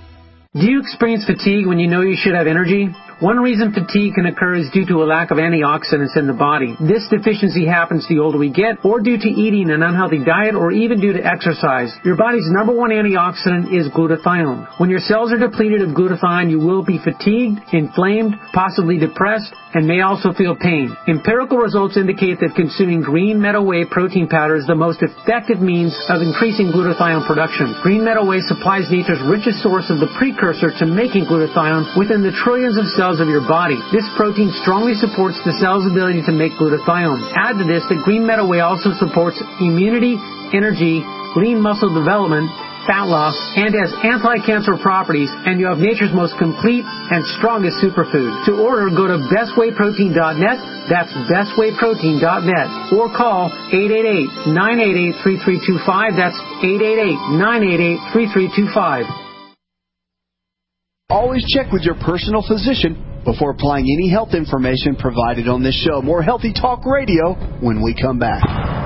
Do you experience fatigue when you know you should have energy? One reason fatigue can occur is due to a lack of antioxidants in the body. This deficiency happens the older we get, or due to eating an unhealthy diet, or even due to exercise. Your body's number one antioxidant is glutathione. When your cells are depleted of glutathione, you will be fatigued, inflamed, possibly depressed, and may also feel pain. Empirical results indicate that consuming green meadow whey protein powder is the most effective means of increasing glutathione production. Green meadow whey supplies nature's richest source of the precursor to making glutathione within the trillions of cells of your body. This protein strongly supports the cell's ability to make glutathione. Add to this that green meadow whey also supports immunity, energy, lean muscle development, fat loss, and has anti-cancer properties, and you have nature's most complete and strongest superfood. To order, go to best whey protein dot net. That's best whey protein dot net. Or call eight eight eight, nine eight eight, three three two five. That's eight eight eight, nine eight eight, three three two five. Always check with your personal physician before applying any health information provided on this show. More Healthy Talk Radio when we come back.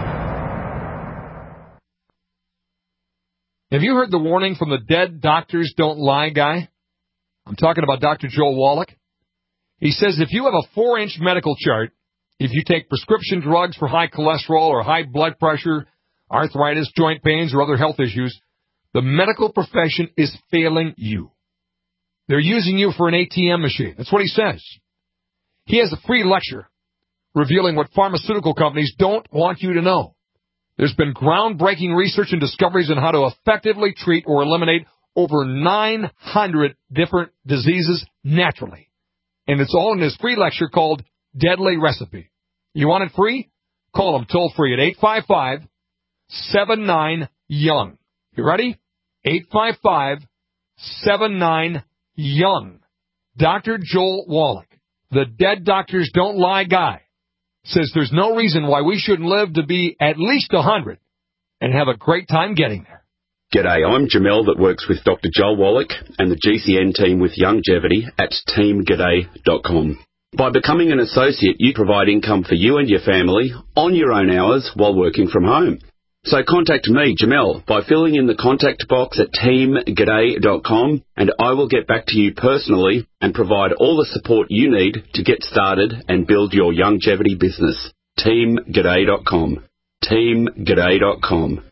Have you heard the warning from the Dead Doctors Don't Lie guy? I'm talking about Doctor Joel Wallach. He says if you have a four-inch medical chart, if you take prescription drugs for high cholesterol or high blood pressure, arthritis, joint pains, or other health issues, the medical profession is failing you. They're using you for an A T M machine. That's what he says. He has a free lecture revealing what pharmaceutical companies don't want you to know. There's been groundbreaking research and discoveries on how to effectively treat or eliminate over nine hundred different diseases naturally. And it's all in his free lecture called Deadly Recipe. You want it free? Call him toll free at eight five five, seven nine, young. You ready? eight five five, seven nine, young. Doctor Joel Wallach, the Dead Doctors Don't Lie guy, says there's no reason why we shouldn't live to be at least one hundred and have a great time getting there. G'day, I'm Jamel that works with Doctor Joel Wallach and the G C N team with Longevity at team g'day dot com. By becoming an associate, you provide income for you and your family on your own hours while working from home. So contact me, Jamel, by filling in the contact box at team g'day dot com, and I will get back to you personally and provide all the support you need to get started and build your longevity business. team g'day dot com. team g'day dot com.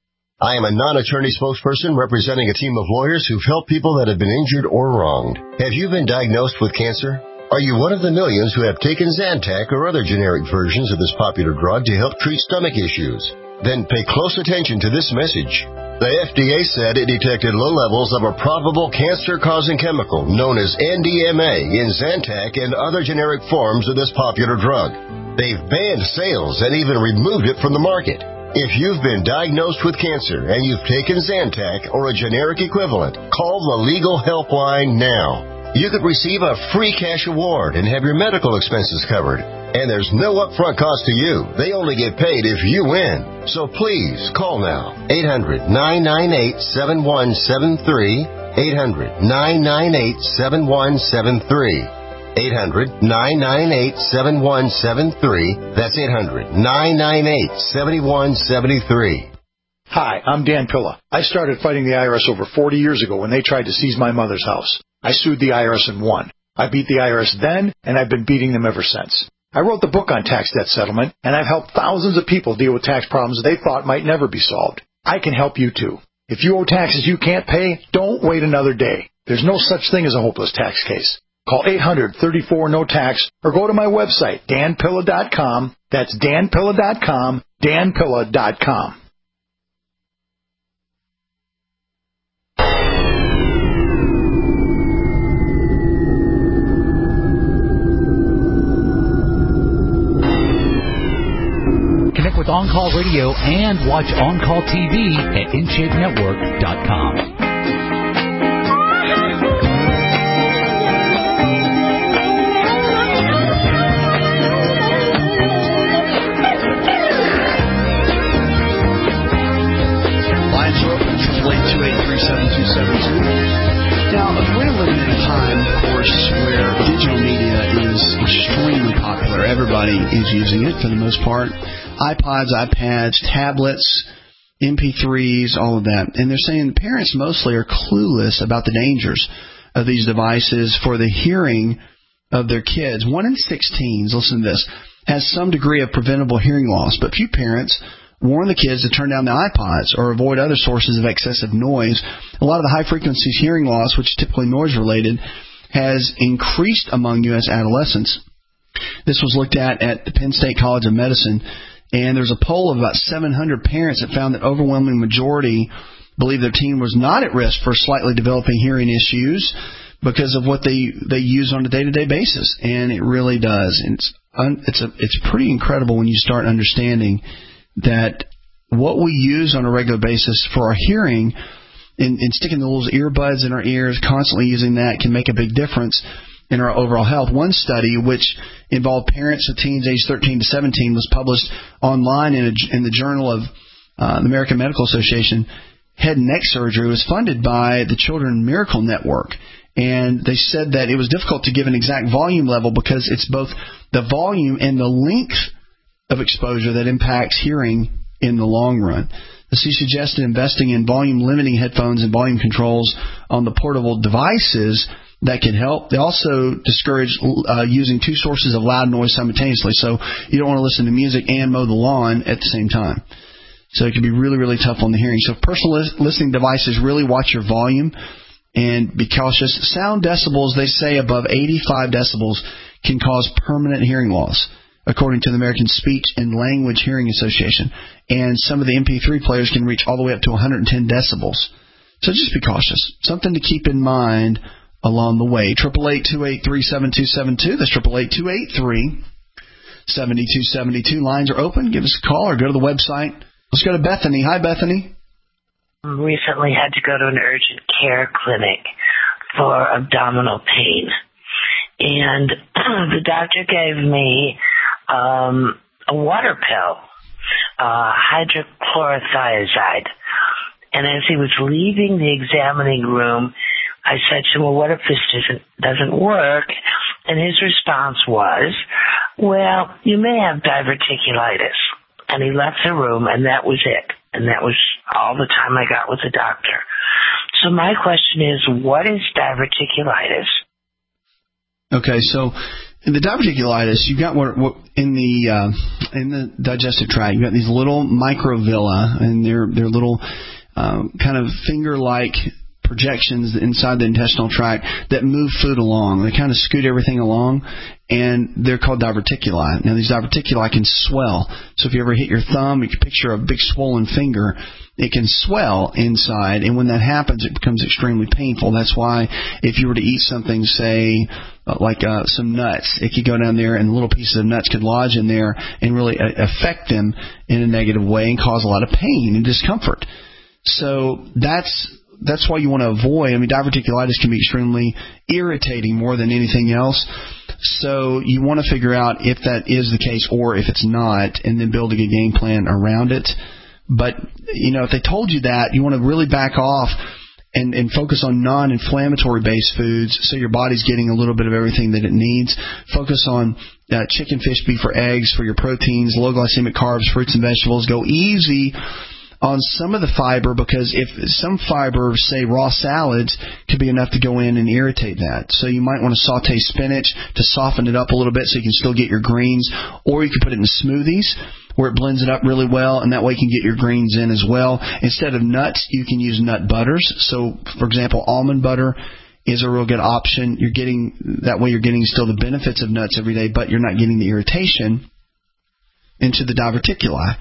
I am a non-attorney spokesperson representing a team of lawyers who've helped people that have been injured or wronged. Have you been diagnosed with cancer? Are you one of the millions who have taken Zantac or other generic versions of this popular drug to help treat stomach issues? Then pay close attention to this message. The F D A said it detected low levels of a probable cancer-causing chemical known as N D M A in Zantac and other generic forms of this popular drug. They've banned sales and even removed it from the market. If you've been diagnosed with cancer and you've taken Zantac or a generic equivalent, call the Legal Helpline now. You could receive a free cash award and have your medical expenses covered. And there's no upfront cost to you. They only get paid if you win. So please call now. eight hundred, nine nine eight, seven one seven three. eight hundred, nine nine eight, seven one seven three. eight hundred, nine nine eight, seven one seven three. That's eight hundred, nine nine eight, seven one seven three. Hi, I'm Dan Pilla. I started fighting the I R S over forty years ago when they tried to seize my mother's house. I sued the I R S and won. I beat the I R S then, and I've been beating them ever since. I wrote the book on tax debt settlement, and I've helped thousands of people deal with tax problems they thought might never be solved. I can help you too. If you owe taxes you can't pay, don't wait another day. There's no such thing as a hopeless tax case. Call eight hundred, thirty-four, no tax or go to my website, dan pilla dot com. That's dan pilla dot com, dan pilla dot com. Connect with On Call Radio and watch On Call T V at in shape network dot com. Now, we're living in a time, of course, where digital media is extremely popular. Everybody is using it for the most part. iPods, iPads, tablets, M P threes, all of that. And they're saying the parents mostly are clueless about the dangers of these devices for the hearing of their kids. One in six teens, listen to this, has some degree of preventable hearing loss, but few parents warn the kids to turn down the iPods or avoid other sources of excessive noise. A lot of the high-frequency hearing loss, which is typically noise-related, has increased among U S adolescents. This was looked at at the Penn State College of Medicine, and there's a poll of about seven hundred parents that found that overwhelming majority believe their teen was not at risk for slightly developing hearing issues because of what they, they use on a day-to-day basis, and it really does. And it's, un, it's, a, it's pretty incredible when you start understanding that what we use on a regular basis for our hearing and, and sticking the little earbuds in our ears, constantly using that, can make a big difference in our overall health. One study, which involved parents of teens aged thirteen to seventeen, was published online in, a, in the Journal of uh, the American Medical Association. Head and neck surgery was funded by the Children Miracle Network. And they said that it was difficult to give an exact volume level because it's both the volume and the length of exposure that impacts hearing in the long run. She suggested investing in volume-limiting headphones and volume controls on the portable devices that can help. They also discourage uh, using two sources of loud noise simultaneously, so you don't want to listen to music and mow the lawn at the same time. So it can be really, really tough on the hearing. So personal listening devices, really watch your volume and be cautious. Sound decibels, they say above eighty-five decibels, can cause permanent hearing loss, according to the American Speech and Language Hearing Association. And some of the M P three players can reach all the way up to one hundred ten decibels. So just be cautious. Something to keep in mind along the way. eight eight eight, two eight three, seven two seven two. That's eight eight eight, two eight three, seven two seven two. Lines are open. Give us a call or go to the website. Let's go to Bethany. Hi, Bethany. Recently had to go to an urgent care clinic for abdominal pain. And the doctor gave me um, a water pill, uh, hydrochlorothiazide. And as he was leaving the examining room, I said to him, well, what if this doesn't, doesn't work? And his response was, well, you may have diverticulitis. And he left the room, and that was it. And that was all the time I got with the doctor. So my question is, what is diverticulitis? Okay, so in the diverticulitis, you've got what, what in the uh, in the digestive tract, you've got these little microvilli, and they're they're little uh, kind of finger-like projections inside the intestinal tract that move food along. They kind of scoot everything along, and they're called diverticuli. Now, these diverticuli can swell. So if you ever hit your thumb, you can picture a big swollen finger. It can swell inside, and when that happens, it becomes extremely painful. That's why if you were to eat something, say, like uh, some nuts, it could go down there, and little pieces of nuts could lodge in there and really affect them in a negative way and cause a lot of pain and discomfort. So that's that's why you want to avoid. I mean, diverticulitis can be extremely irritating more than anything else. So you want to figure out if that is the case or if it's not, and then build a good game plan around it. But, you know, if they told you that, you want to really back off and, and focus on non-inflammatory based foods so your body's getting a little bit of everything that it needs. Focus on uh, chicken, fish, beef, or eggs for your proteins, low glycemic carbs, fruits and vegetables. Go easy on some of the fiber, because if some fiber, say raw salads, could be enough to go in and irritate that. So you might want to saute spinach to soften it up a little bit so you can still get your greens, or you can put it in smoothies where it blends it up really well, and that way you can get your greens in as well. Instead of nuts, you can use nut butters. So, for example, almond butter is a real good option. You're getting that way you're getting still the benefits of nuts every day, but you're not getting the irritation into the diverticuli.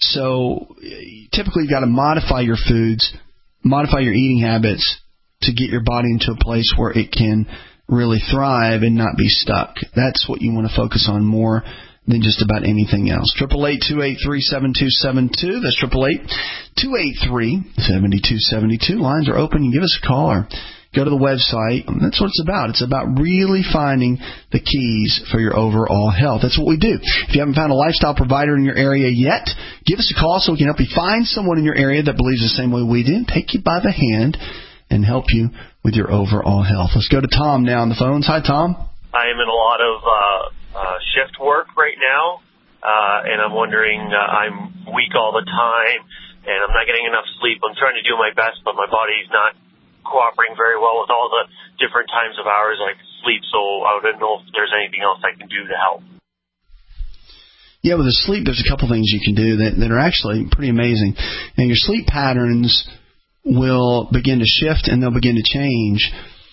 So typically you've got to modify your foods, modify your eating habits to get your body into a place where it can really thrive and not be stuck. That's what you want to focus on more than just about anything else. eight eight eight, two eight three, seven two seven two. That's eight eight eight, two eight three, seven two seven two. Lines are open. You can give us a call or go to the website. That's what it's about. It's about really finding the keys for your overall health. That's what we do. If you haven't found a lifestyle provider in your area yet, give us a call so we can help you find someone in your area that believes the same way we do, take you by the hand, and help you with your overall health. Let's go to Tom now on the phones. Hi, Tom. I am in a lot of uh, uh, shift work right now, uh, and I'm wondering, uh, I'm weak all the time, and I'm not getting enough sleep. I'm trying to do my best, but my body's not cooperating very well with all the different times of hours I can sleep, so I don't know if there's anything else I can do to help. Yeah, with the sleep, there's a couple things you can do that, that are actually pretty amazing. And your sleep patterns will begin to shift and they'll begin to change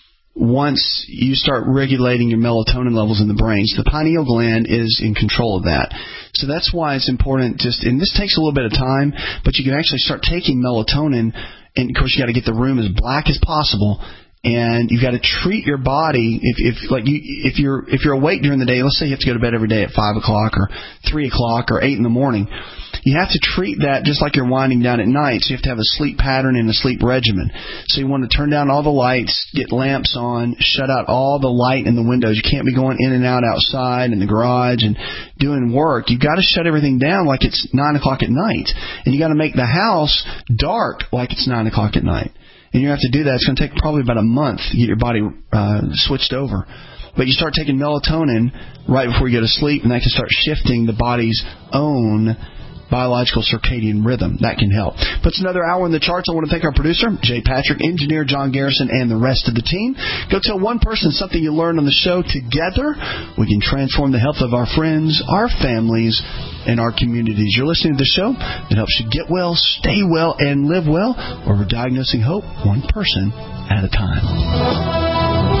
once you start regulating your melatonin levels in the brain. So the pineal gland is in control of that. So that's why it's important just, and this takes a little bit of time, but you can actually start taking melatonin. And, of course, you got to get the room as black as possible, and you've got to treat your body. If, if like you, if you're if you're awake during the day, let's say you have to go to bed every day at five o'clock or three o'clock or eight in the morning, you have to treat that just like you're winding down at night. So you have to have a sleep pattern and a sleep regimen. So you want to turn down all the lights, get lamps on, shut out all the light in the windows. You can't be going in and out outside in the garage and doing work. You've got to shut everything down like it's nine o'clock at night, and you got to make the house dark like it's nine o'clock at night. And you have to do that. It's going to take probably about a month to get your body uh, switched over. But you start taking melatonin right before you go to sleep, and that can start shifting the body's own biological circadian rhythm. That can help. But it's another hour in the charts. I want to thank our producer, Jay Patrick, engineer John Garrison, and the rest of the team. Go tell one person something you learned on the show. Together, we can transform the health of our friends, our families, and our communities. You're listening to the show that helps you get well, stay well, and live well, where we're diagnosing hope one person at a time.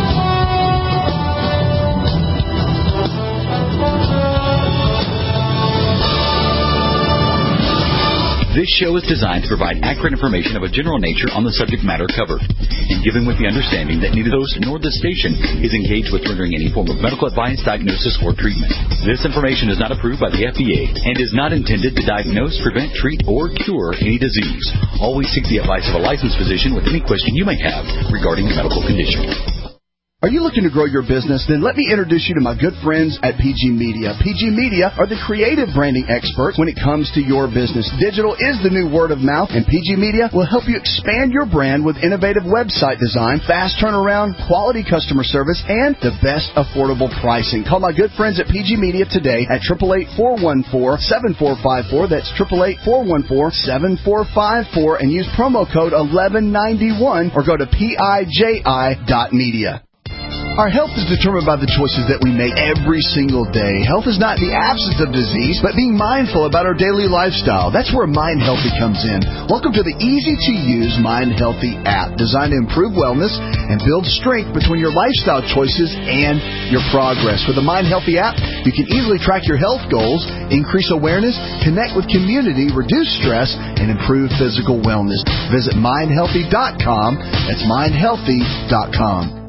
This show is designed to provide accurate information of a general nature on the subject matter covered, and given with the understanding that neither host nor the station is engaged with rendering any form of medical advice, diagnosis, or treatment. This information is not approved by the F D A and is not intended to diagnose, prevent, treat, or cure any disease. Always seek the advice of a licensed physician with any question you may have regarding a medical condition. Are you looking to grow your business? Then let me introduce you to my good friends at P G Media. P G Media are the creative branding experts when it comes to your business. Digital is the new word of mouth, and P G Media will help you expand your brand with innovative website design, fast turnaround, quality customer service, and the best affordable pricing. Call my good friends at P G Media today at eight eight eight, four one four, seven four five four. That's eight eight eight, four one four, seven four five four, and use promo code eleven ninety-one or go to P I J I dot media. Our health is determined by the choices that we make every single day. Health is not the absence of disease, but being mindful about our daily lifestyle. That's where Mind Healthy comes in. Welcome to the easy-to-use Mind Healthy app, designed to improve wellness and build strength between your lifestyle choices and your progress. With the Mind Healthy app, you can easily track your health goals, increase awareness, connect with community, reduce stress, and improve physical wellness. Visit mind healthy dot com. That's mind healthy dot com.